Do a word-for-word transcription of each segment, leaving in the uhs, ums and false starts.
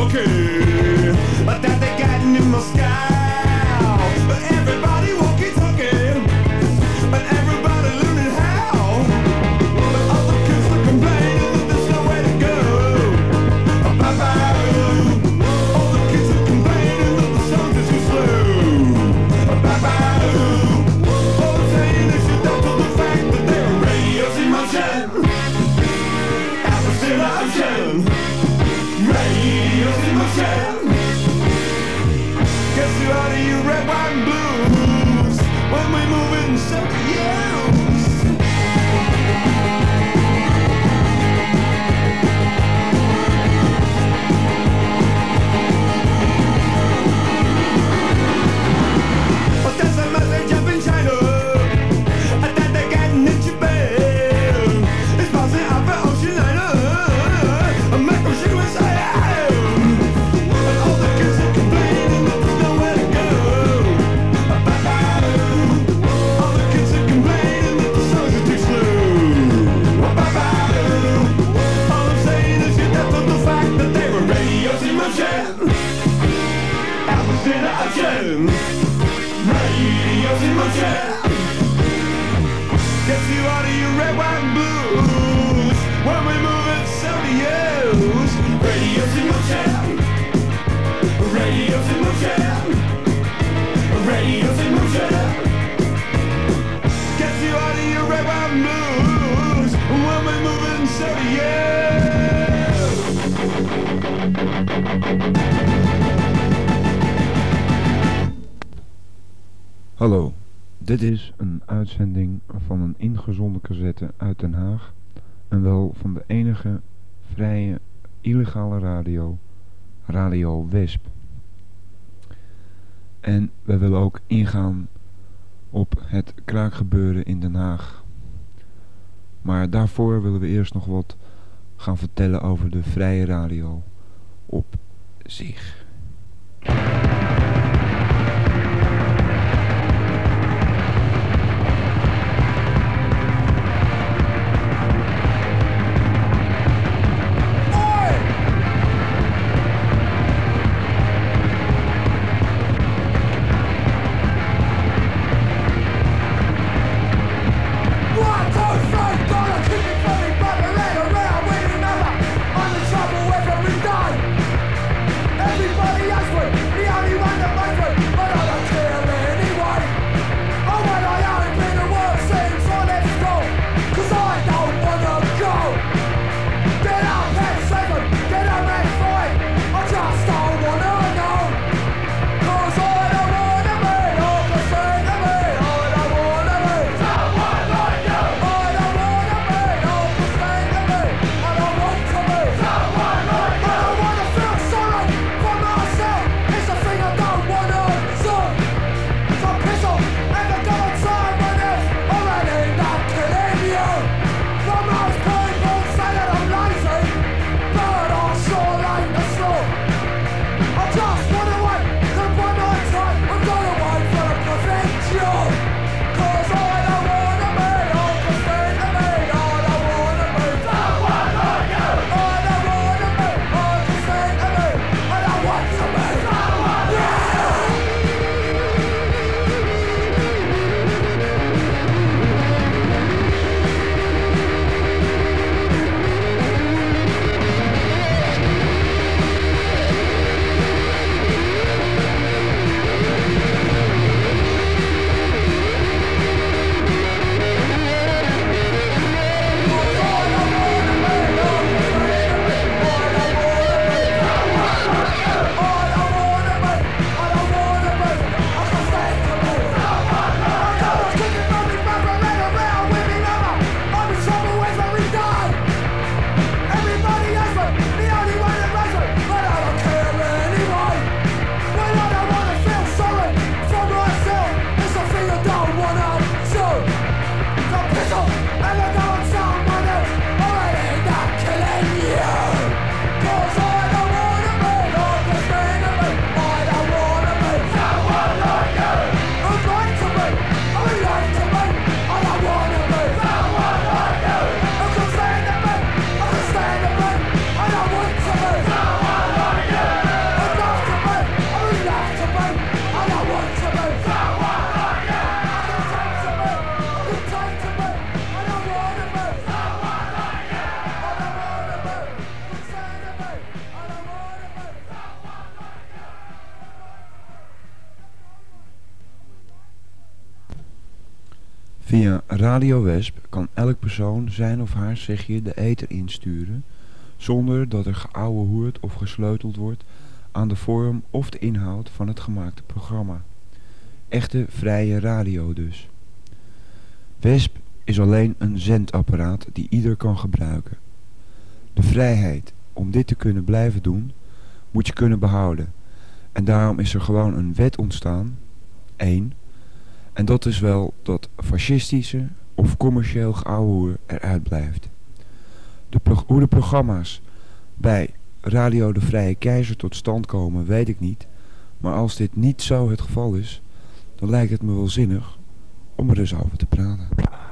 walkie-talkie that they got in Moscow. Everybody walkie-talkie, but everybody learning how. But all the kids are complaining that there's nowhere to go. Bye-bye. All the kids are complaining that the songs is too slow. Bye-bye. All I'm saying is you're down to the fact that there are radios in motion. Apples in motion. Radios in motion. Guess you out of your red, white, and blues when we move in seventy years. But there's a message up in China that they're getting in Japan. It's passing out for ocean liner. A macro shit was saying. And all the kids are complaining that there's nowhere to go. Bye-bye. All the kids are complaining that the songs are too slow. Bye-bye. All I'm saying is you're deaf to the fact that there are radios in motion. Apples in the ocean. Radios in motion. Gets you out of your red, white, and blues when we move in seventy years. Radios in motion. Radios in motion. Radios in motion. Gets you out of your red, white, and blues when we move in seventy years. Hallo, dit is een uitzending van een ingezonden cassette uit Den Haag en wel van de enige vrije illegale radio, Radio Wesp. En we willen ook ingaan op het kraakgebeuren in Den Haag. Maar daarvoor willen we eerst nog wat gaan vertellen over de vrije radio op zich. Everybody Via Radio Wesp kan elk persoon zijn of haar zegje de ether insturen, zonder dat er geouwehoerd of gesleuteld wordt aan de vorm of de inhoud van het gemaakte programma. Echte vrije radio dus. Wesp is alleen een zendapparaat die ieder kan gebruiken. De vrijheid om dit te kunnen blijven doen, moet je kunnen behouden. En daarom is er gewoon een wet ontstaan. één. En dat is wel dat fascistische of commercieel geouwehoer eruit blijft. De pro- hoe de programma's bij Radio de Vrije Keizer tot stand komen, weet ik niet. Maar als dit niet zo het geval is, dan lijkt het me wel zinnig om er eens over te praten.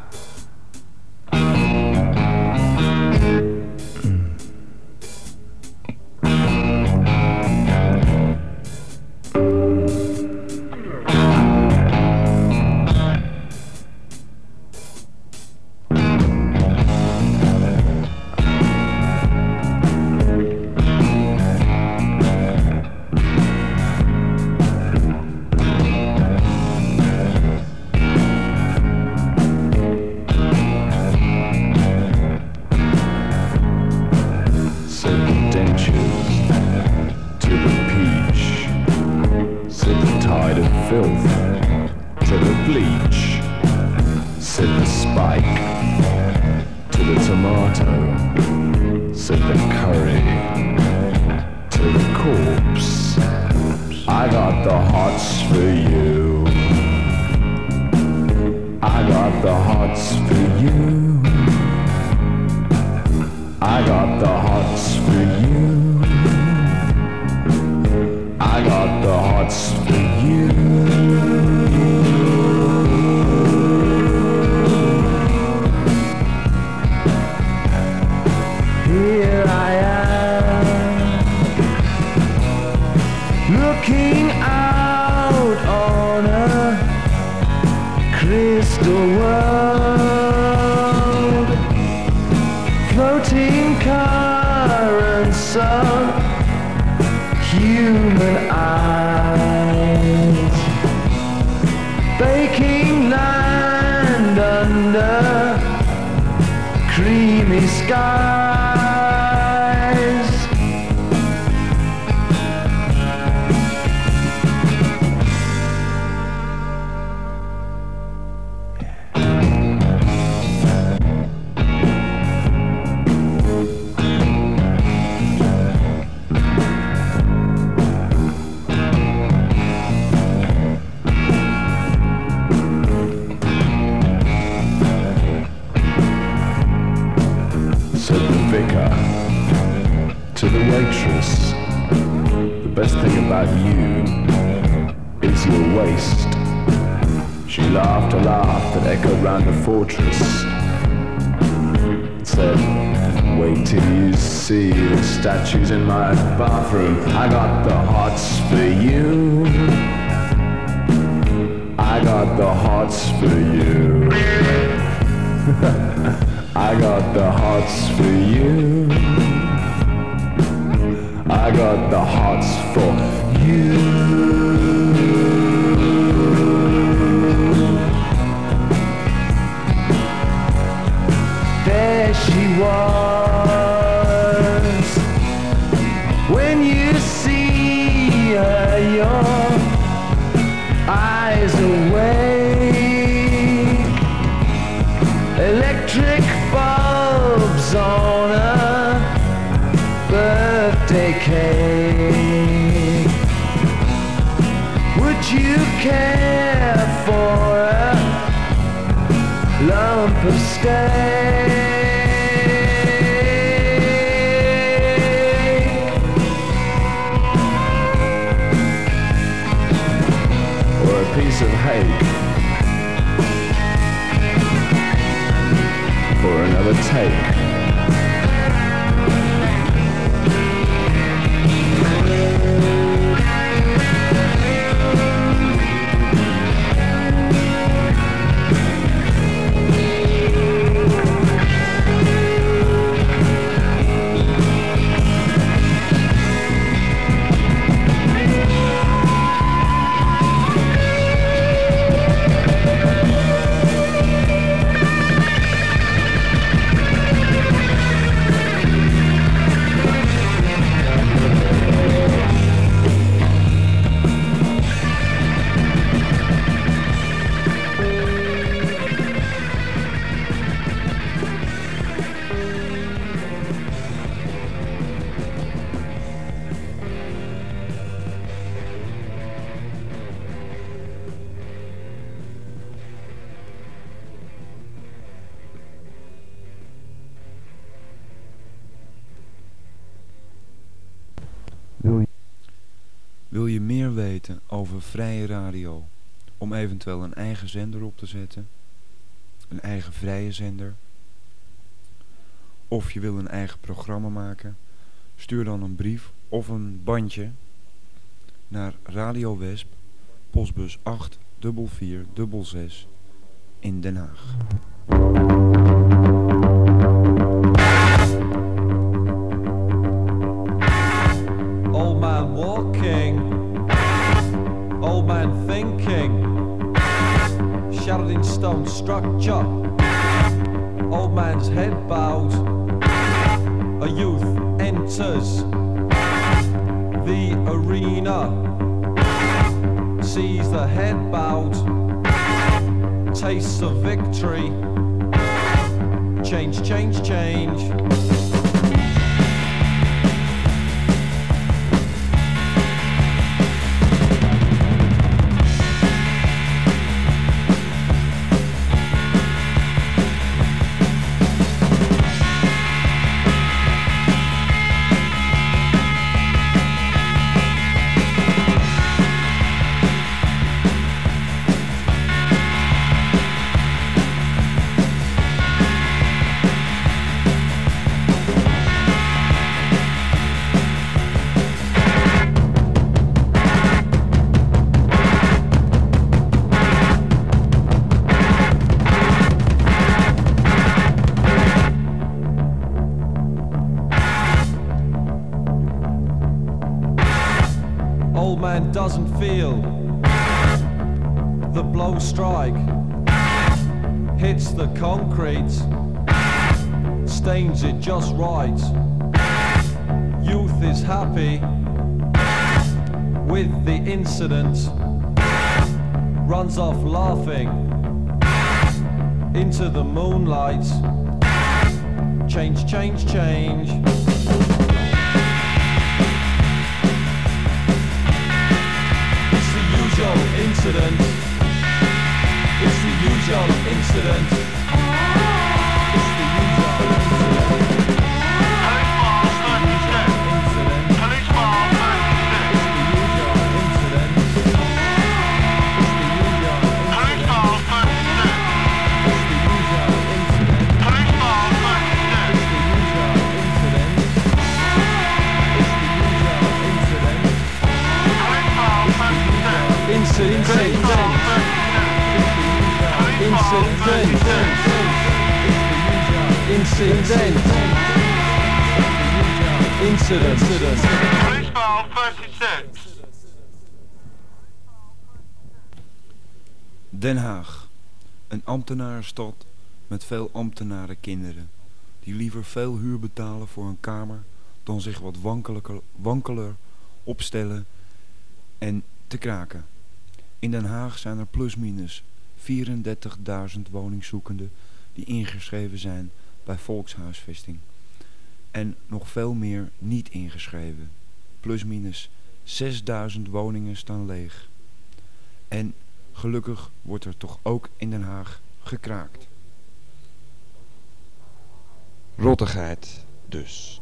Statues in my bathroom. I got the hots for you. I got the hots for you. I got the hots for you. I got the hots for you. There she was. When you see her, your eyes awake. Electric bulbs on a birthday cake. Would you care for a lump of steak? Piece of hake for another take. Wil je meer weten over vrije radio, om eventueel een eigen zender op te zetten, een eigen vrije zender, of je wil een eigen programma maken, stuur dan een brief of een bandje naar Radio Wesp, postbus acht vier vier zes zes in Den Haag. Old man walking, old man thinking, shattered in stone structure, old man's head bowed, a youth enters the arena, sees the head bowed, tastes of victory, change, change, change. Doesn't feel the blow strike, hits the concrete, stains it just right. Youth is happy with the incident, runs off laughing into the moonlight. Change, change, change. Incident. It's the usual incident. It's the usual incident. Police bar thirty-six. It's the usual incident. It's the usual incident. Police bar thirty-six. It's the usual incident. Police bar thirty-six. It's the usual incident. It's the usual incident. Police bar thirty-six. Incident, incident, incident, incident. Police file thirty-six. Den Haag, een ambtenarenstad met veel ambtenarenkinderen, die liever veel huur betalen voor een kamer dan zich wat wankelijker, wankeler opstellen en te kraken. In Den Haag zijn er plusminus vierendertigduizend woningzoekenden die ingeschreven zijn bij volkshuisvesting. En nog veel meer niet ingeschreven. Plusminus zesduizend woningen staan leeg. En gelukkig wordt er toch ook in Den Haag gekraakt. Rottigheid dus.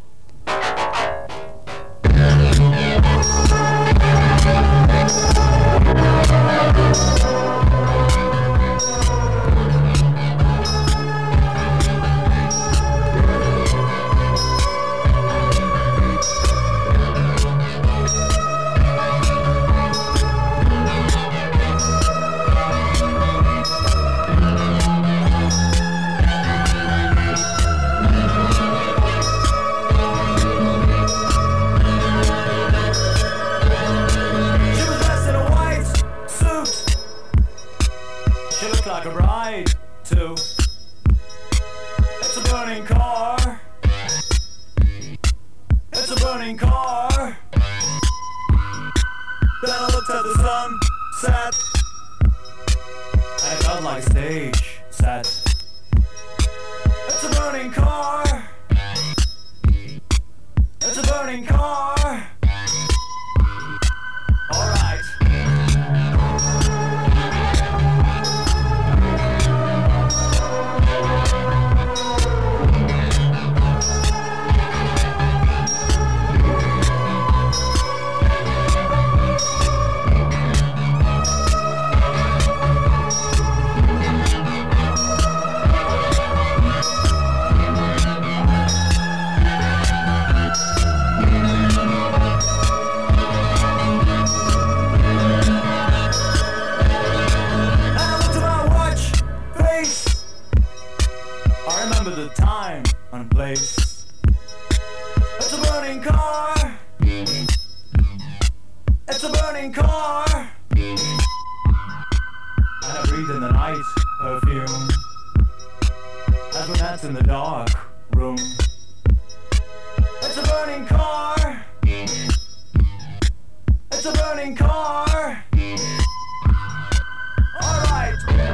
burning car, and I breathe in the night perfume as we're dancing in the dark room. It's a burning car, it's a burning car. All right.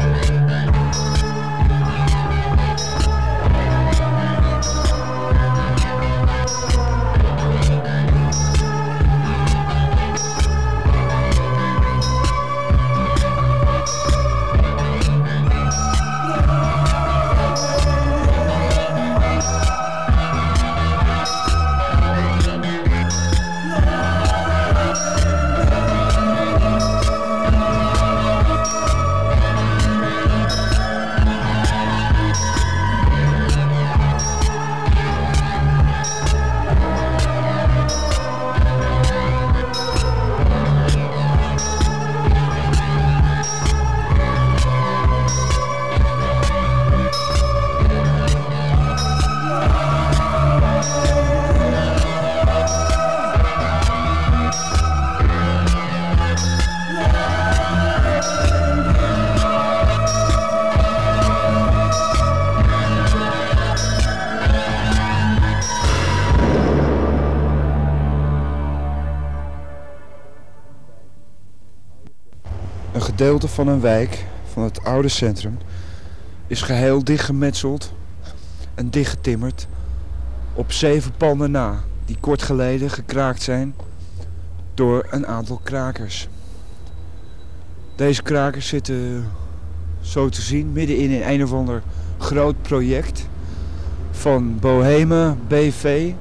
Een gedeelte van een wijk, van het oude centrum, is geheel dichtgemetseld en dichtgetimmerd op zeven panden na, die kort geleden gekraakt zijn door een aantal krakers. Deze krakers zitten, zo te zien, middenin in een of ander groot project van Boheme B V.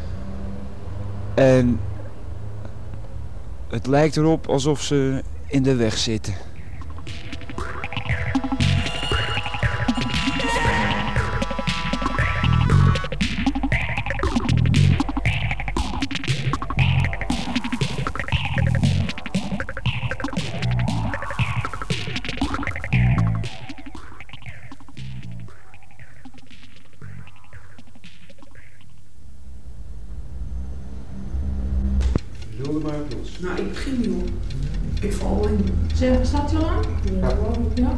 En het lijkt erop alsof ze in de weg zitten. Nou, ik begin nu op. Ik val in. Zeg, staat hij al aan? Ja.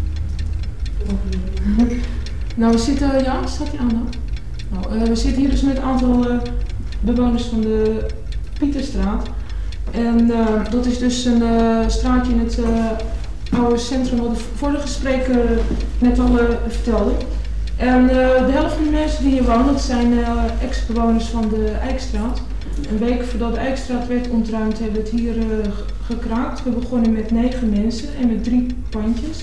Nou, we zitten, ja, staat hij aan dan? Nou, uh, we zitten hier dus met een aantal uh, bewoners van de Pieterstraat. En uh, dat is dus een uh, straatje in het uh, oude centrum wat de vorige spreker net al uh, vertelde. En uh, de helft van de mensen die hier wonen, dat zijn uh, ex-bewoners van de Eikstraat. Een week voordat de Eikstraat werd ontruimd hebben we het hier uh, gekraakt. We begonnen met negen mensen en met drie pandjes.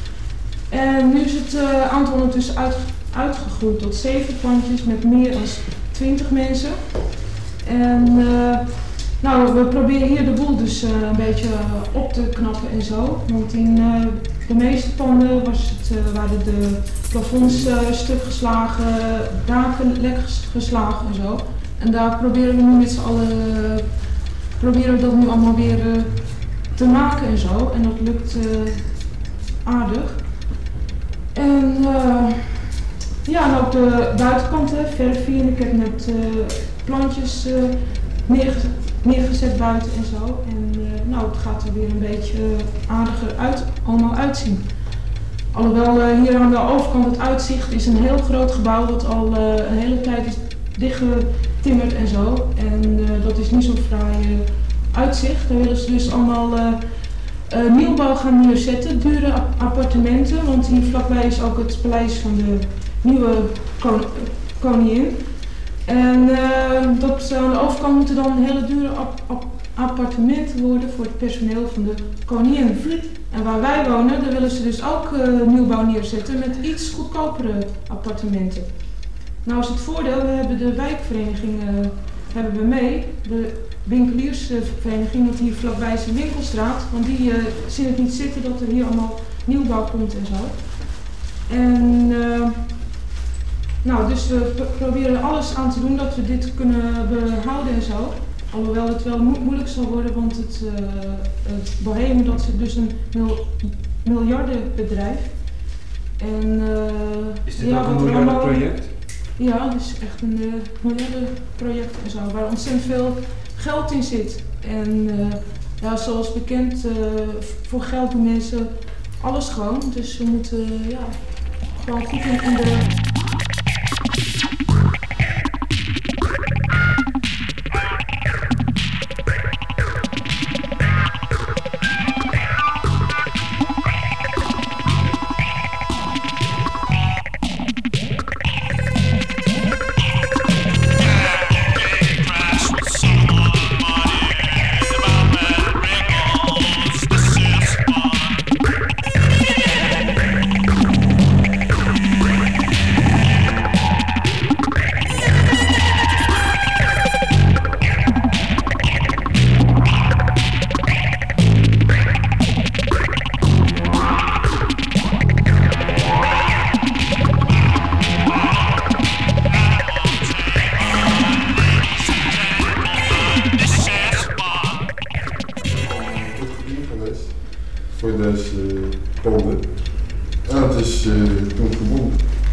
En nu is het uh, aantal ondertussen uit, uitgegroeid tot zeven pandjes met meer dan twintig mensen. En uh, nou, we proberen hier de boel dus uh, een beetje uh, op te knappen en zo. Want in uh, de meeste panden was het, uh, waren de plafonds uh, stuk geslagen, daken lek geslagen en zo. En daar proberen we nu met z'n allen, uh, proberen we dat nu allemaal weer uh, te maken en zo. En dat lukt uh, aardig. En uh, ja, en ook de buitenkant, hè, verfien. Ik heb net uh, plantjes uh, neerge neergezet buiten en zo. En uh, nou, het gaat er weer een beetje uh, aardiger uit, allemaal uitzien. Alhoewel uh, hier aan de overkant het uitzicht is een heel groot gebouw dat al uh, een hele tijd is dichtgetimmerd en zo. En uh, dat is niet zo'n fraai uh, uitzicht. Daar willen ze dus allemaal uh, uh, nieuwbouw gaan neerzetten, dure ap appartementen. Want hier vlakbij is ook het paleis van de nieuwe kon koningin. En uh, dat, aan de overkant moeten dan hele dure ap ap appartementen worden voor het personeel van de koningin. En waar wij wonen, daar willen ze dus ook uh, nieuwbouw neerzetten met iets goedkopere appartementen. Nou is het voordeel, we hebben de wijkvereniging uh, hebben we mee, de winkeliersvereniging, want hier vlakbij is een winkelstraat, want die uh, zien het niet zitten dat er hier allemaal nieuwbouw komt en zo. En uh, nou, dus we proberen alles aan te doen dat we dit kunnen behouden en zo. Alhoewel het wel mo moeilijk zal worden, want het, uh, het Boheme, dat is dus een mil miljardenbedrijf. En, uh, is dit ja, ook een miljardenproject? Ja, het is echt een uh, miljardenproject en zo, waar ontzettend veel geld in zit. En uh, ja, zoals bekend, uh, voor geld doen mensen alles gewoon. Dus we moeten uh, ja, gewoon goed in, in de... Voor deze panden. En het is uh, toen gewonnen.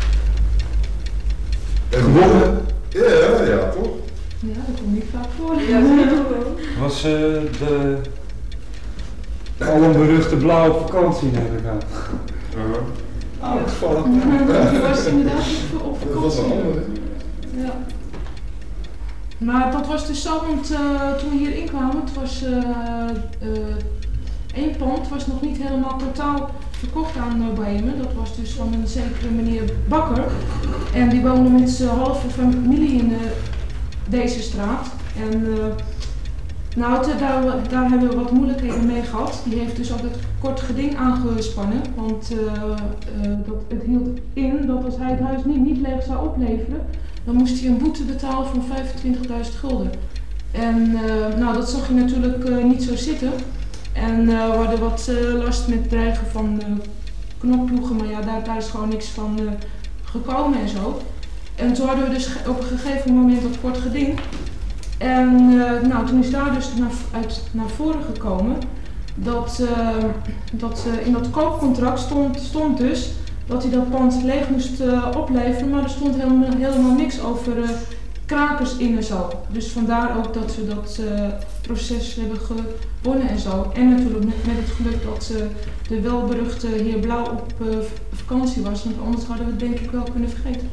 En gewonnen? Ja, ja, ja, toch? Ja, dat komt niet vaak voor. Ja, zeker wel. Was uh, de alomberuchte blauw op vakantie, neem ik aan. Uh-huh. Oh, toevallig. Die was inderdaad op, op Dat was een vakantie. andere. Ja. Maar dat was dus zo, want uh, toen we hier inkwamen, het was uh, uh, één pand was nog niet helemaal totaal verkocht aan uh, Bohemen. Dat was dus van een zekere meneer Bakker. En die woonde met zijn halve familie in uh, deze straat. En uh, nou, te, daar, daar hebben we wat moeilijkheden mee gehad. Die heeft dus ook het kort geding aangespannen. Want uh, uh, dat, het hield in dat als hij het huis niet, niet leeg zou opleveren, dan moest hij een boete betalen van vijfentwintigduizend gulden. En uh, nou, dat zag je natuurlijk uh, niet zo zitten. En uh, we hadden wat uh, last met dreigen van uh, knopploegen, maar ja, daar, daar is gewoon niks van uh, gekomen en zo. En toen hadden we dus op een gegeven moment dat kort geding. En uh, nou, toen is daar dus naar, uit, naar voren gekomen dat, uh, dat uh, in dat koopcontract stond, stond dus dat hij dat pand leeg moest uh, opleveren, maar er stond helemaal, helemaal niks over uh, krakers in en zo. Dus vandaar ook dat we dat uh, proces hebben gewonnen en zo. En natuurlijk met, met het geluk dat uh, de welberuchte heer Blauw op uh, vakantie was, want anders hadden we het denk ik wel kunnen vergeten.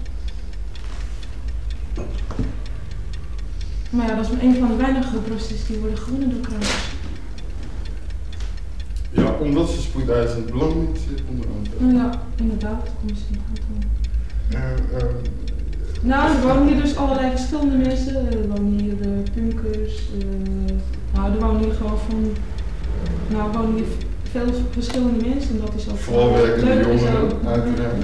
Maar ja, dat is maar een van de weinige processen die worden gewonnen door krakers. Ja, omdat ze spoedeisend belang niet onder andere. Nou ja, inderdaad, dat komt misschien aan. Uh, uh, Nou, er wonen hier dus allerlei verschillende mensen. Er wonen hier uh, punkers. Uh, nou, er wonen hier gewoon van. Nou, er wonen hier veel verschillende mensen en dat is ook Vooral werkende leuk en zo. jongeren, uiteraard.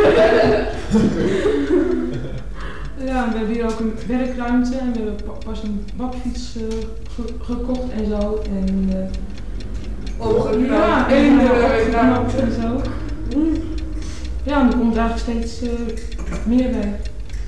Ja, we hebben hier ook een werkruimte en we hebben pa- pas een bakfiets uh, ge- gekocht en zo. En, uh, Opgeknapt. ja, En, en uh, uh, opgeknapt nou, en zo. Ja, en er komt eigenlijk steeds uh, meer bij.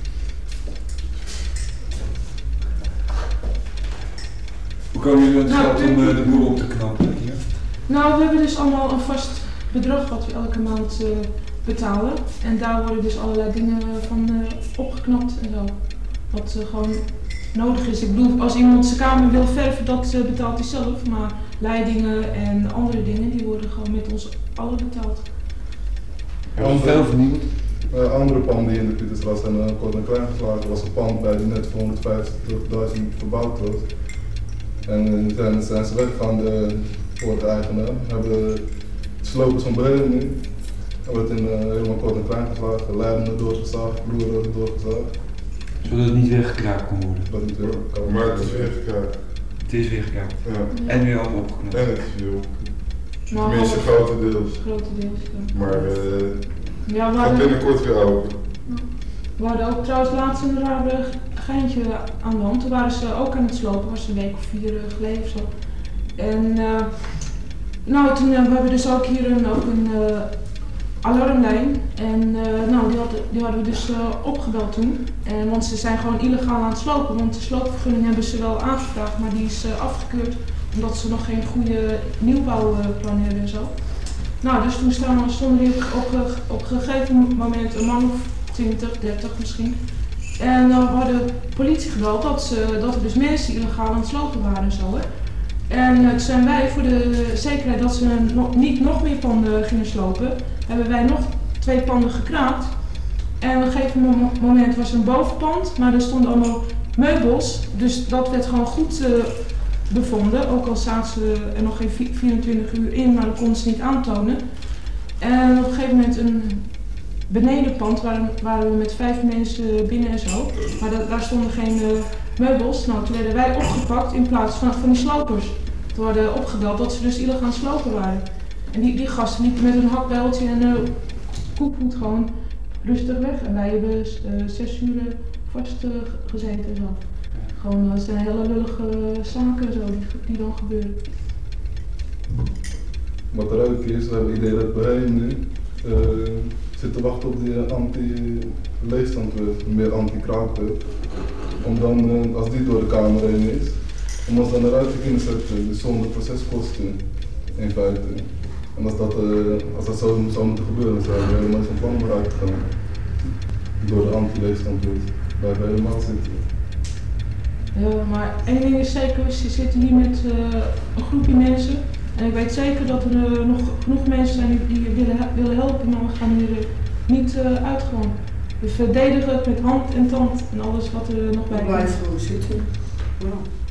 Hoe komen jullie aan het Nou, geld om punk- uh, de boel op te knappen hier? Nou, we hebben dus allemaal een vast bedrag wat we elke maand uh, betalen. En daar worden dus allerlei dingen van uh, opgeknapt en zo. Wat uh, gewoon nodig is. Ik bedoel, als iemand zijn kamer wil verven, dat uh, betaalt hij zelf. Maar leidingen en andere dingen, die worden gewoon met ons allen betaald. Veel vernieuwd. Uh, andere panden die in de Pieterstraat zijn uh, kort en klein geslagen. Er was een pand bij die net voor honderdvijftigduizend verbouwd wordt. En uh, zijn, zijn ze weggegaan, de poorteigenaar. Hebben de slopers van Breden nu. Hebben het in, uh, helemaal kort en klein geslagen, lijnen doorgezaagd, vloeren doorgezaagd. Zodat het niet weggekraakt kon worden. Dat niet weer kan. Maar het is weer gekraakt. Het is weer gekraakt. Ja. En weer allemaal opgeknapt. En het is veel. Nou, Tenminste, half- grotendeels. Grotendeels, ja. Maar uh, Ja, we gaat hadden, binnenkort weer open. we hadden ook trouwens laatst een raar uh, geintje aan de hand. Toen waren ze ook aan het slopen, was een week of vier uh, geleden of zo. En uh, nou, toen uh, we hebben dus ook hier een, ook een uh, alarmlijn. En uh, nou, die, hadden, die hadden we dus uh, opgebeld toen. En, want ze zijn gewoon illegaal aan het slopen, want de sloopvergunning hebben ze wel aangevraagd, maar die is uh, afgekeurd omdat ze nog geen goede nieuwbouwplan hebben en zo. Nou, dus toen staan, stonden die op, op, ge- op een gegeven moment een man of twintig, dertig misschien. En uh, we hadden politie gebeld dat, ze, dat er dus mensen illegaal aan het slopen waren en zo. Hè. En uh, toen zijn wij voor de zekerheid dat ze nog, niet nog meer panden gingen slopen, hebben wij nog twee panden gekraakt. En op een gegeven moment was er een bovenpand, maar er stonden allemaal meubels. Dus dat werd gewoon goed uh, bevonden, ook al zaten ze er nog geen vierentwintig uur in, maar dat konden ze niet aantonen. En op een gegeven moment een benedenpand waren, waren we met vijf mensen binnen en zo, maar da daar stonden geen uh, meubels. Nou, toen werden wij opgepakt in plaats van, van die slopers. Toen werden opgebeld dat ze dus illegaal aan het slopen waren. En die, die gasten liepen met een hakbijltje en uh, koekvoet gewoon rustig weg. En wij hebben uh, zes uur vast uh, gezeten en zo. Gewoon, dat zijn hele lullige zaken zo, die, die dan gebeuren. Wat er ook is, we hebben het idee dat Boheem nu uh, zit te wachten op die anti-leegstandwet, meer anti-kraakwet. Om dan, uh, als die door de Kamer heen is, om ons dan eruit te kunnen zetten, dus zonder proceskosten in feite. En als dat, uh, als dat zo zou moeten gebeuren, zouden we helemaal zo'n plan bereikt gaan. Door de anti-leegstandwet blijven we helemaal zitten. Ja, maar één ding is zeker, we zitten hier met uh, een groepje mensen. En ik weet zeker dat er uh, nog genoeg mensen zijn die, die willen, willen helpen, maar we gaan hier uh, niet uh, uit gewoon. We verdedigen het met hand en tand en alles wat er nog bij komt. We blijven gewoon zitten. Ja.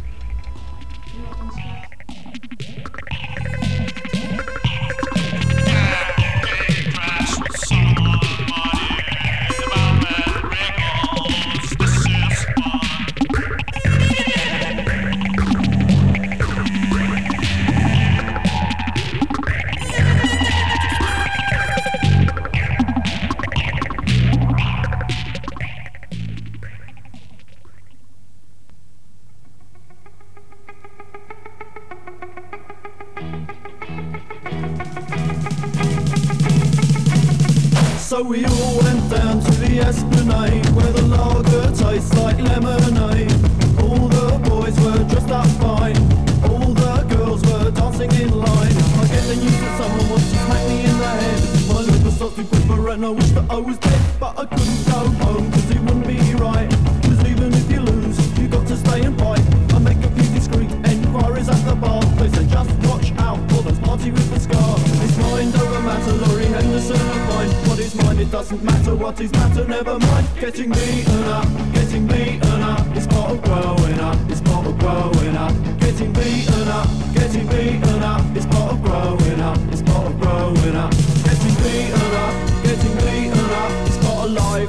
So we all went down to the Esplanade, where the lager tastes like lemonade. All the boys were dressed up fine, all the girls were dancing in line. I get the news that someone wants to smack me in the head. My liver starts to quiver and I wish that I was dead, but I couldn't go home cause it wouldn't be right. Cause even if you lose, you got to stay and fight. I make a few discreet enquiries at the bar. They say just watch out for those party with the scar. It's mind over matter, Laurie Henderson and mine. What is mine, it doesn't matter. What is matter, never mind. Getting beaten up, getting beaten up. It's part of growing up, it's part of growing up. Getting beaten up, getting beaten up. It's part of growing up, it's part of growing up. Getting beaten up, getting beaten up. It's part of life.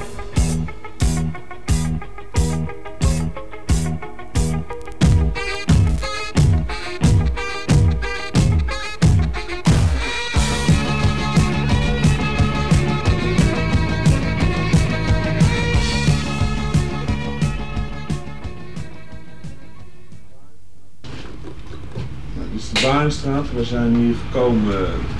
Barenstraat. We zijn hier gekomen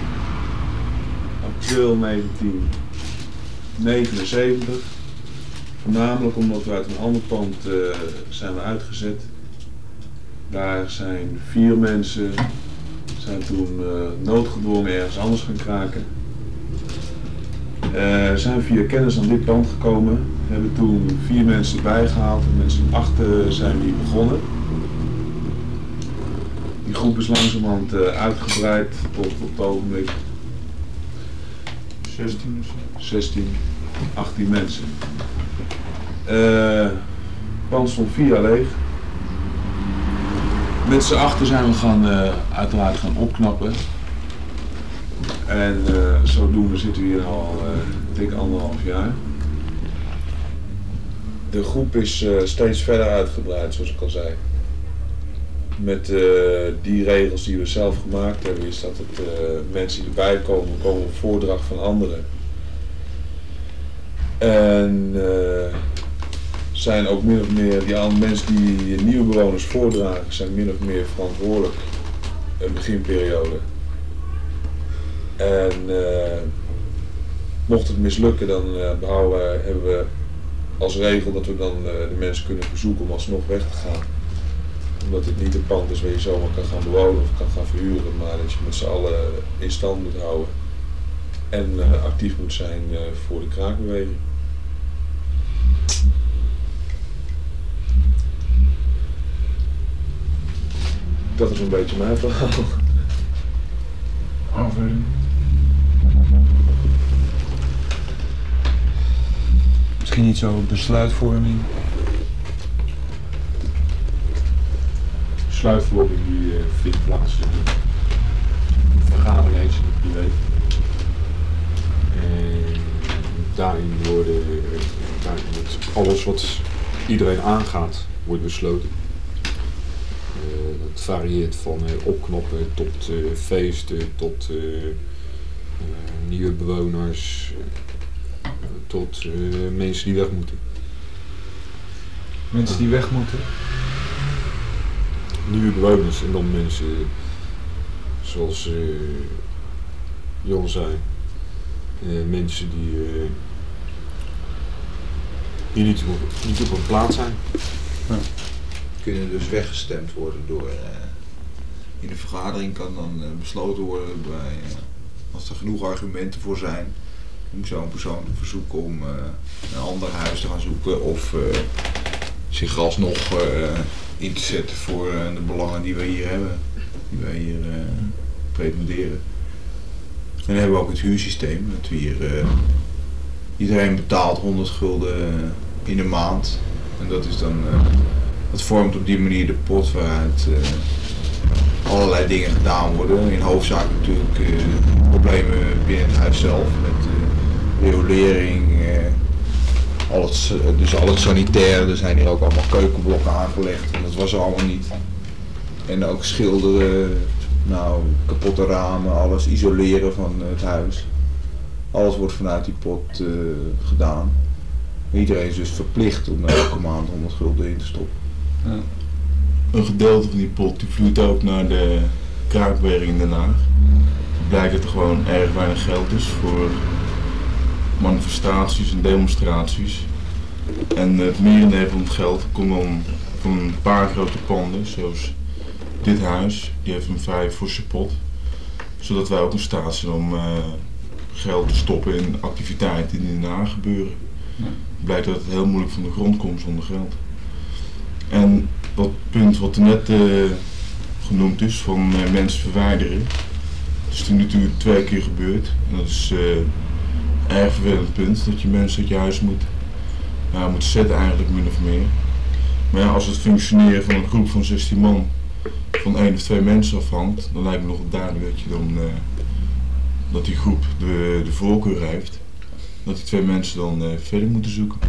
april negentien negenenzeventig. Voornamelijk omdat we uit een ander pand uh, zijn we uitgezet. Daar zijn vier mensen zijn toen uh, noodgedwongen ergens anders gaan kraken. Uh, zijn via kennis aan dit pand gekomen. We hebben toen vier mensen erbij gehaald en met z'n achten zijn we hier begonnen. Die groep is langzamerhand uh, uitgebreid tot op het ogenblik zestien, zestien, achttien mensen. Uh, het pand stond vier jaar leeg. Met z'n achter zijn we gaan, uh, uiteraard gaan opknappen. En uh, zodoende zitten we hier al uh, dik anderhalf jaar. De groep is uh, steeds verder uitgebreid, zoals ik al zei. Met uh, die regels die we zelf gemaakt hebben, is dat het uh, mensen die erbij komen, komen op voordracht van anderen. En uh, zijn ook min of meer, die andere mensen die nieuwe bewoners voordragen, zijn min of meer verantwoordelijk in de beginperiode. En uh, mocht het mislukken, dan uh, behouden we, hebben we als regel dat we dan uh, de mensen kunnen verzoeken om alsnog weg te gaan. Omdat het niet een pand is waar je zomaar kan gaan bewonen of kan gaan verhuren, maar dat je met z'n allen in stand moet houden. En uh, actief moet zijn uh, voor de kraakbeweging. Dat is een beetje mijn verhaal. Aanvulling. Misschien niet zo besluitvorming. Besluitvorming die uh, vindt plaats in een vergadering eens in de privé. En daarin worden, uh, daarin wordt alles wat iedereen aangaat, wordt besloten. Uh, dat varieert van uh, opknappen tot uh, feesten, tot uh, uh, nieuwe bewoners, uh, tot uh, mensen die weg moeten. Mensen die weg moeten? Nieuwe bewoners en dan mensen zoals uh, Jan zei, uh, mensen die, uh, die niet, op, niet op hun plaats zijn. Ja. Kunnen dus weggestemd worden door, uh, in de vergadering kan dan uh, besloten worden bij, uh, als er genoeg argumenten voor zijn, om zo'n persoon te verzoeken om uh, een ander huis te gaan zoeken of uh, zich alsnog uh, in te zetten voor uh, de belangen die wij hier hebben, die wij hier uh, pretenderen. En dan hebben we ook het huursysteem, dat we hier, uh, iedereen betaalt honderd gulden in de maand en dat is dan, uh, dat vormt op die manier de pot waaruit uh, allerlei dingen gedaan worden. In hoofdzaak natuurlijk uh, problemen binnen het huis zelf met uh, riolering, uh, alles, dus al het sanitair, er zijn hier ook allemaal keukenblokken aangelegd en dat was er allemaal niet. En ook schilderen, nou, kapotte ramen, alles isoleren van het huis. Alles wordt vanuit die pot uh, gedaan. Iedereen is dus verplicht om elke maand honderd gulden in te stoppen. Ja. Een gedeelte van die pot die vloeit ook naar de kraakberg in Den Haag. Het blijkt dat er gewoon erg weinig geld is voor manifestaties en demonstraties. En het merendeel van het geld komt dan van een paar grote panden, zoals dit huis. Die heeft een vrij forse pot. Zodat wij ook in staat zijn om uh, geld te stoppen in activiteiten die in Den Haag gebeuren. Het blijkt dat het heel moeilijk van de grond komt zonder geld. En dat punt wat er net uh, genoemd is, van uh, mensen verwijderen, dat is toen natuurlijk twee keer gebeurd. En dat is uh, een erg vervelend punt, dat je mensen uit je huis moet, uh, moet zetten eigenlijk min of meer. Maar ja, als het functioneren van een groep van zestien man van één of twee mensen afhangt, dan lijkt me nog duidelijk dat je dan, uh, dat die groep de, de voorkeur heeft. Dat die twee mensen dan uh, verder moeten zoeken.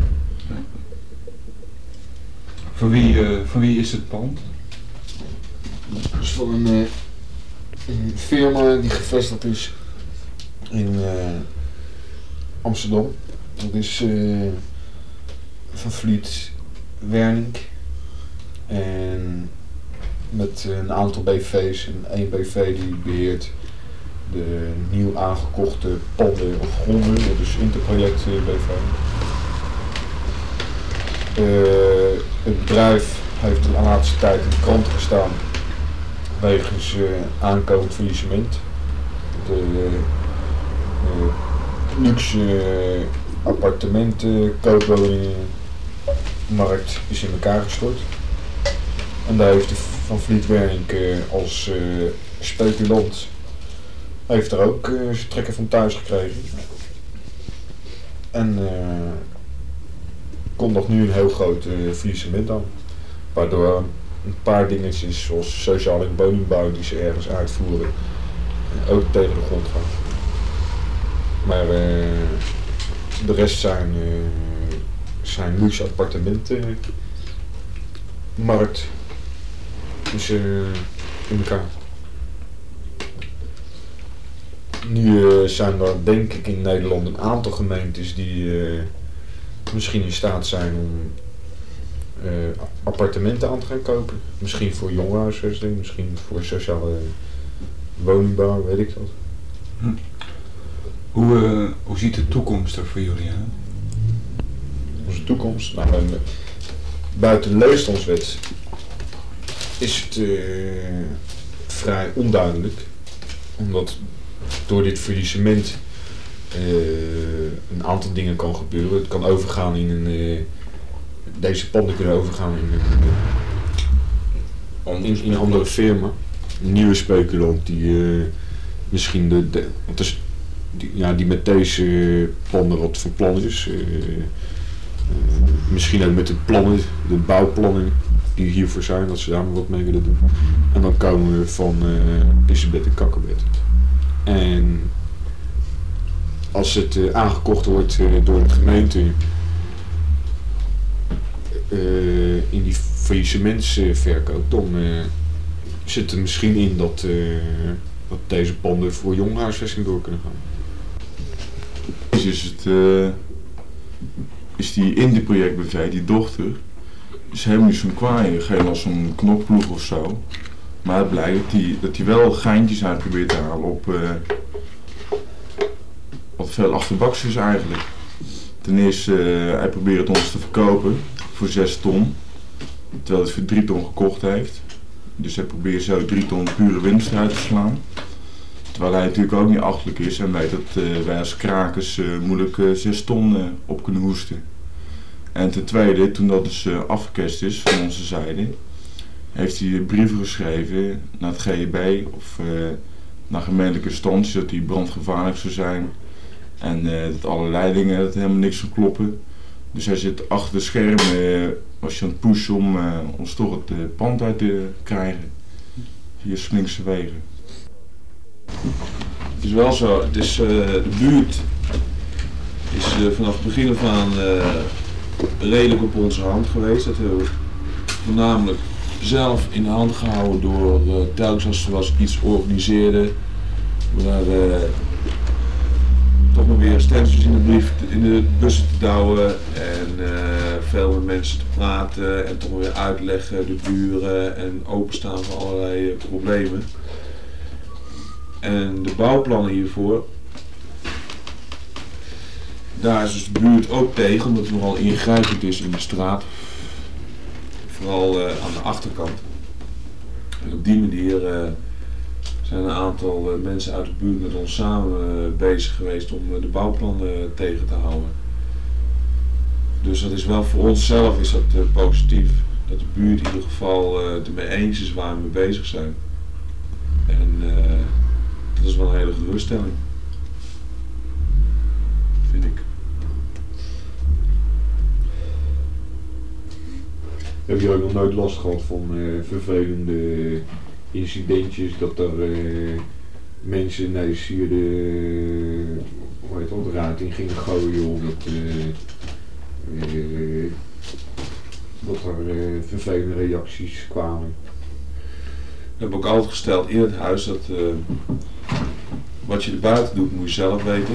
Van wie, uh, van wie is het pand? Dat is van een, uh, een firma die gevestigd is in uh, Amsterdam. Dat is uh, Van Vliet Wernink. En met een aantal B V's en één B V die beheert de nieuw aangekochte panden of gronden, dat is Interproject B V. Uh, het bedrijf heeft de laatste tijd in de kranten gestaan wegens uh, aankomend faillissement. De uh, luxe uh, appartementen, koopwoningen, markt is in elkaar gestort. En daar heeft de Van Vliet Wernink uh, als uh, speculant heeft er ook uh, zijn trekken van thuis gekregen. En uh, komt nog nu een heel groot uh, faillissement aan. Waardoor een paar dingetjes zoals sociale woningbouw die ze ergens uitvoeren uh, ook tegen de grond gaan. Maar uh, de rest zijn, uh, zijn luxe appartementen. Markt is uh, in elkaar. Nu uh, zijn er denk ik in Nederland een aantal gemeentes die uh, misschien in staat zijn om uh, appartementen aan te gaan kopen. Misschien voor jongerenhuisvesting, misschien voor sociale woningbouw, weet ik dat. Hm. Hoe, uh, hoe ziet de toekomst er voor jullie uit? Onze toekomst? Nou, uh, buiten de leefstandswet is het uh, vrij onduidelijk. Omdat door dit faillissement uh, een aantal dingen kan gebeuren. Het kan overgaan in een... Uh, deze panden kunnen overgaan in een uh, in, in een andere firma. Een nieuwe speculant die uh, misschien de, de want is, die, ja, die met deze uh, panden wat van plan is. Uh, uh, misschien ook met de plannen, de bouwplannen die hiervoor zijn, dat ze daar maar wat mee willen doen. En dan komen we van uh, Isabeth en Kakkerbed. En als het uh, aangekocht wordt uh, door de gemeente uh, in die faillissementsverkoop, dan uh, zit er misschien in dat, uh, dat deze panden voor jonghuisvesting door kunnen gaan. Dus is het uh, is die Indie Project B V, die dochter, is helemaal niet zo'n kwaai, geen als zo'n knokploeg of zo. Maar het blijkt dat hij dat hij wel geintjes uit probeert te halen op uh, wat veel achterbaks is eigenlijk. Ten eerste, uh, hij probeert het ons te verkopen voor zes ton, terwijl hij het voor drie ton gekocht heeft. Dus hij probeert zo drie ton pure winst uit te slaan. Terwijl hij natuurlijk ook niet achterlijk is en weet dat uh, wij als krakers uh, moeilijk uh, zes ton uh, op kunnen hoesten. En ten tweede, toen dat dus uh, afgekest is van onze zijde, heeft hij brieven geschreven naar het G E B of uh, naar gemeentelijke instanties dat hij brandgevaarlijk zou zijn. En uh, dat alle leidingen dat helemaal niks zou kloppen. Dus hij zit achter de schermen, uh, was je aan het pushen om uh, ons toch het uh, pand uit te krijgen. Via slinkse wegen. Het is wel zo, het is, uh, de buurt is uh, vanaf het begin af aan uh, redelijk op onze hand geweest. Dat hebben we voornamelijk zelf in de hand gehouden door uh, telkens als we was iets organiseerden, we daar uh, toch maar weer stencils in de, brief, in de bussen te douwen en uh, veel met mensen te praten en toch maar weer uitleggen, de buren en openstaan voor allerlei uh, problemen. En de bouwplannen hiervoor, daar is dus de buurt ook tegen, omdat het nogal ingrijpend is in de straat. Vooral uh, aan de achterkant. En op die manier uh, zijn een aantal uh, mensen uit de buurt met ons samen uh, bezig geweest om uh, de bouwplannen uh, tegen te houden. Dus dat is wel voor onszelf is dat uh, positief, dat de buurt in ieder geval uh, het ermee eens is waar we mee bezig zijn. En uh, dat is wel een hele geruststelling, vind ik. Heb je ook nog nooit last gehad van uh, vervelende incidentjes, dat er uh, mensen ineens hier de, hoe heet dat, de ruit in gingen gooien of dat, uh, uh, dat er uh, vervelende reacties kwamen? We hebben ook altijd gesteld in het huis dat uh, wat je er buiten doet moet je zelf weten.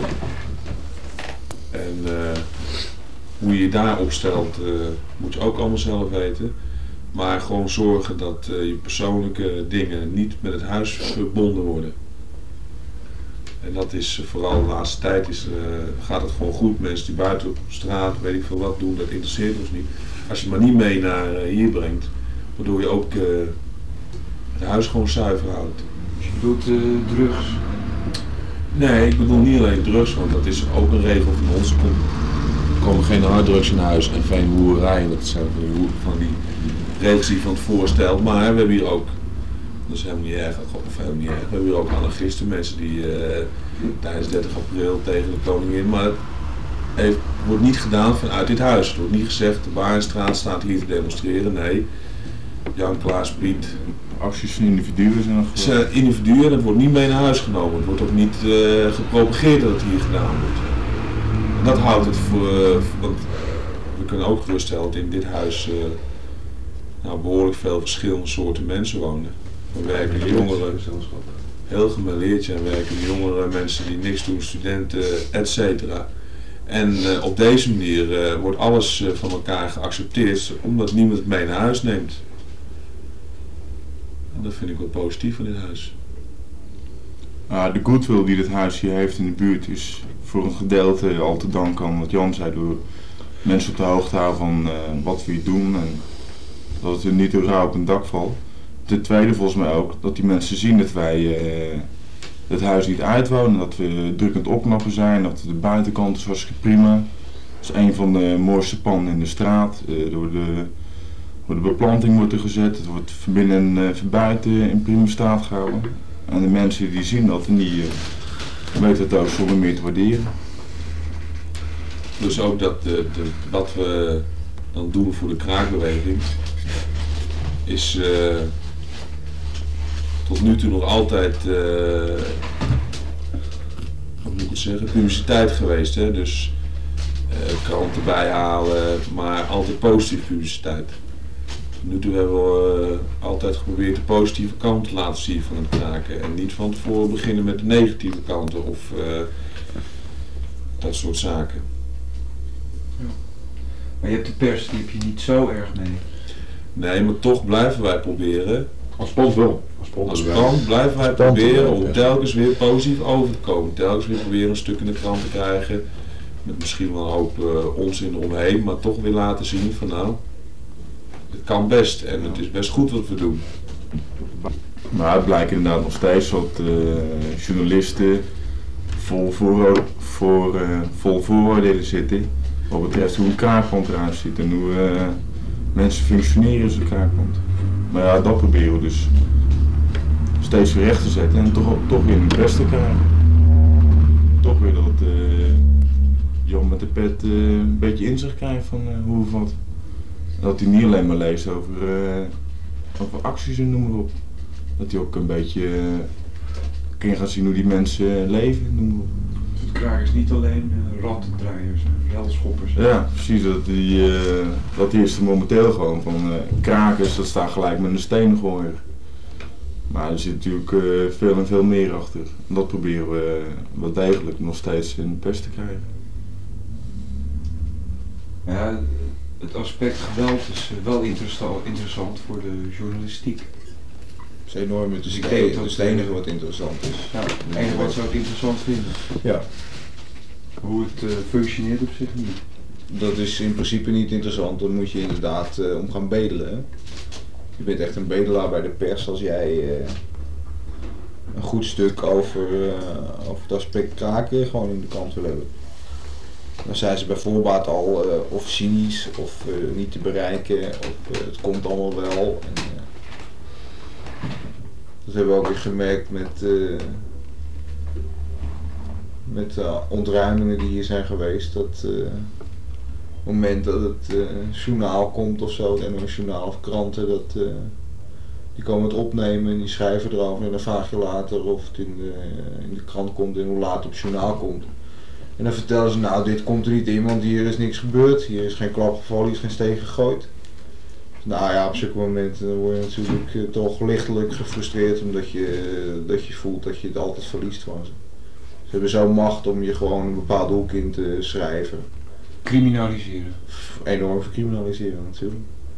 En uh, hoe je je daar opstelt uh, moet je ook allemaal zelf weten. Maar gewoon zorgen dat uh, je persoonlijke dingen niet met het huis verbonden worden. En dat is uh, vooral de laatste tijd is, uh, gaat het gewoon goed. Mensen die buiten op straat weet ik veel wat doen, dat interesseert ons niet. Als je het maar niet mee naar uh, hier brengt, waardoor je ook uh, het huis gewoon zuiver houdt. Dus je bedoelt uh, drugs? Nee, ik bedoel niet alleen drugs, want dat is ook een regel van ons. Er komen geen harddrugs in huis en geen hoerij. Dat zijn van die regels die je van tevoren stelt. Maar we hebben hier ook, dat is helemaal niet erg, of helemaal niet erg, we hebben hier ook anarchisten, mensen die uh, tijdens dertig april tegen de koningin, maar het heeft, wordt niet gedaan vanuit dit huis. Het wordt niet gezegd, de Barenstraat staat hier te demonstreren. Nee, Jan, Klaas, Piet. Acties van individuen zijn nog zijn individuen en het wordt niet mee naar huis genomen. Het wordt ook niet uh, gepropageerd dat het hier gedaan wordt. En dat houdt het voor, uh, want we kunnen ook geruststellen dat in dit huis uh, nou, behoorlijk veel verschillende soorten mensen wonen. Er werken jongeren, heel gemêleerd en werken jongeren, mensen die niks doen, studenten, et cetera. En uh, op deze manier uh, wordt alles uh, van elkaar geaccepteerd, omdat niemand het mee naar huis neemt. En dat vind ik wel positief van dit huis. Uh, de goodwill die dit huis hier heeft in de buurt is voor een gedeelte al te danken aan wat Jan zei, door mensen op de hoogte houden van uh, wat we hier doen en dat het er niet door rauw op een dak valt. Ten tweede volgens mij ook dat die mensen zien dat wij uh, het huis niet uitwonen, dat we druk aan het opknappen zijn, dat de buitenkant is hartstikke prima. Het is een van de mooiste panden in de straat, uh, door de De beplanting wordt er gezet, het wordt van binnen en uh, van buiten in prima staat gehouden. En de mensen die zien dat en die uh, weten het ook zonder meer te waarderen. Dus ook dat de, de, wat we dan doen voor de kraakbeweging is uh, tot nu toe nog altijd, uh, hoe moet ik het zeggen, publiciteit geweest. Hè? Dus uh, kranten bijhalen, maar altijd positieve publiciteit. Tot nu toe hebben we uh, altijd geprobeerd de positieve kant te laten zien van het kraken en niet van tevoren beginnen met de negatieve kanten of uh, dat soort zaken. Maar je hebt de pers, die heb je niet zo erg mee. Nee, maar toch blijven wij proberen. Als pand wel. Als pand, Als wel. pand blijven wij Als pand proberen wel, om ja. telkens weer positief over te komen. Telkens weer proberen een stuk in de krant te krijgen. Met misschien wel een hoop uh, onzin eromheen, maar toch weer laten zien van nou, het kan best en het is best goed wat we doen. Maar het blijkt inderdaad nog steeds dat uh, journalisten vol, voor, voor, uh, vol vooroordelen zitten. Wat betreft hoe een kraakpand eruit ziet en hoe uh, mensen functioneren in zo'n kraakpand. Maar ja, dat proberen we dus steeds weer recht te zetten en toch, toch weer in het beste te krijgen. Toch weer dat uh, Jan met de pet uh, een beetje inzicht krijgt van uh, hoe of wat. Dat hij niet alleen maar leest over, uh, over acties en noem maar op. Dat hij ook een beetje uh, kan gaan zien hoe die mensen leven, noem maar op. Het kraak is niet alleen uh, rattendraaiers en relschoppers. Ja, precies. Dat die, uh, dat die is er momenteel gewoon van uh, krakers, dat staat gelijk met een stenengooier. Maar er zit natuurlijk uh, veel en veel meer achter. En dat proberen we uh, wel degelijk nog steeds in de pers te krijgen. Ja, het aspect geweld is uh, wel interessa- interessant voor de journalistiek. Het is enorm, het is, Ik het, denk het dat is het enige wat interessant is. Ja, het enige wat ze ook interessant vinden. Ja. Hoe het uh, functioneert op zich niet. Dat is in principe niet interessant, dan moet je inderdaad uh, om gaan bedelen. Hè? Je bent echt een bedelaar bij de pers als jij uh, een goed stuk over, uh, over het aspect kraken gewoon in de krant wil hebben. Dan zijn ze bij voorbaat al uh, of cynisch of uh, niet te bereiken of uh, het komt allemaal wel. En, uh, dat hebben we ook weer gemerkt met, uh, met uh, ontruimingen die hier zijn geweest. Dat uh, op het moment dat het uh, journaal komt of zo, het N O S journaal of kranten, dat, uh, die komen het opnemen en die schrijven erover en dan vraag je later of het in de, in de krant komt en hoe laat het op het journaal komt. En dan vertellen ze, nou dit komt er niet in, want hier is niks gebeurd, hier is geen klap gevallen, hier is geen steen gegooid. Nou ja, op zulke momenten dan word je natuurlijk uh, toch lichtelijk gefrustreerd omdat je, uh, dat je voelt dat je het altijd verliest van ze. Ze hebben zo'n macht om je gewoon een bepaalde hoek in te schrijven. Criminaliseren. Enorm vercriminaliseren natuurlijk.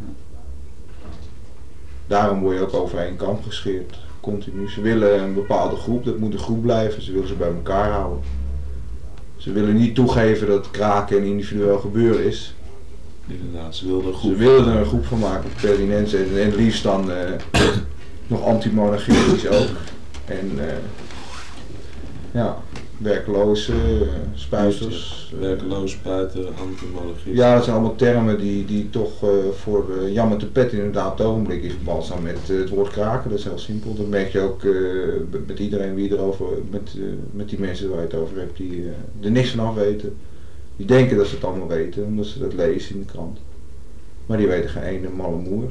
Daarom word je ook over één kamp gescheerd, continu. Ze willen een bepaalde groep, dat moet een groep blijven, ze willen ze bij elkaar houden. Ze willen niet toegeven dat kraken een individueel gebeuren is. Inderdaad, ze wilden een groep, ze wilden er een groep van maken, pertinent en, en liefst dan uh, nog anti-monarchistisch ook. En uh, ja, werkloze, uh, spuiters. uh, werkloze, spuiten, anti-monarchie. Ja, dat zijn allemaal termen die, die toch uh, voor uh, Jan met de pet inderdaad op het ogenblik in verband staan met uh, het woord kraken. Dat is heel simpel. Dat merk je ook uh, met iedereen wie erover, met, uh, met die mensen waar je het over hebt, die uh, er niks van af weten. Die denken dat ze het allemaal weten, omdat ze dat lezen in de krant. Maar die weten geen ene malle moer.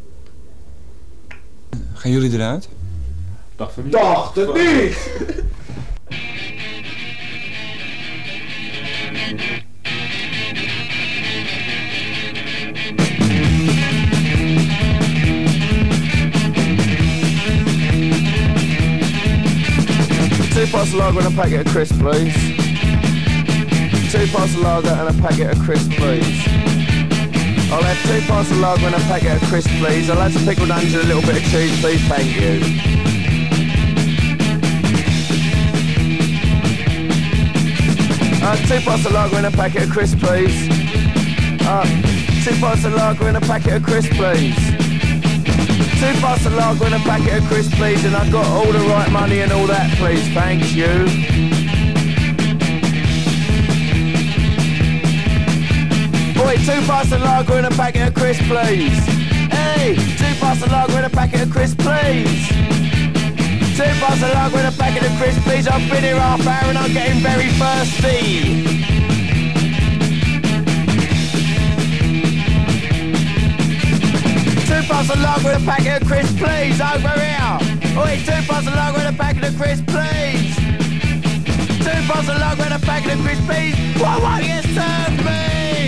Gaan jullie eruit? Dacht het niet. Dacht het niet! Two pints of lager and a packet of crisps, please. Two pints of lager and a packet of crisps, please. I'll have two pints of lager and a packet of crisps, please. I'll have some pickled onions and a little bit of cheese, please. Thank you. Uh, two pints of lager and a packet of crisps, please. Uh, two pints of lager and a packet of crisps, please. Two pints of lager and a packet of crisps, please, and I've got all the right money and all that, please. Thank you. Boy, two pints of lager and a packet of crisps, please. Hey, two parts of log with a packet of crisps, please. Two parts of log with a packet of crisps, please. I've been here half hour and I'm getting very thirsty. Two parts of log with a packet of crisps, please. Over here. Oi, two parts of log with a packet of crisps, please. Two parts of log with a packet of crisps, please. What won't you serve me?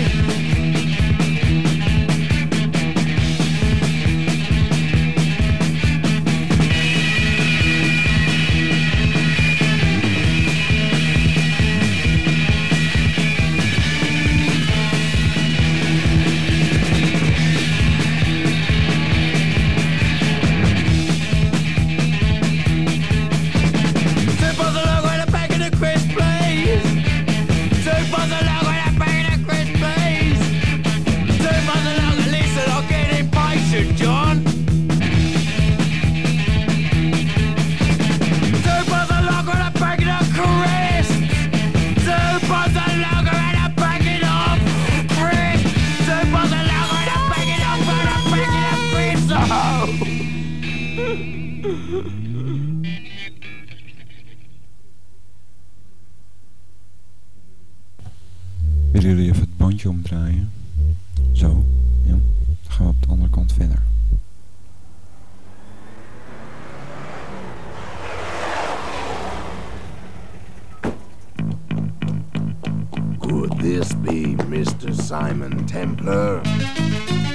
John. Two pounds of lager and a packet of crisps. Two pounds of lager and a packet of crisps. Two pounds of lager and a packet of and a packet of crisps. Oh. Willen jullie even het bandje omdraaien? Zo, ja. Dan gaan we op de andere kant verder. Could this be Mister Simon Templar?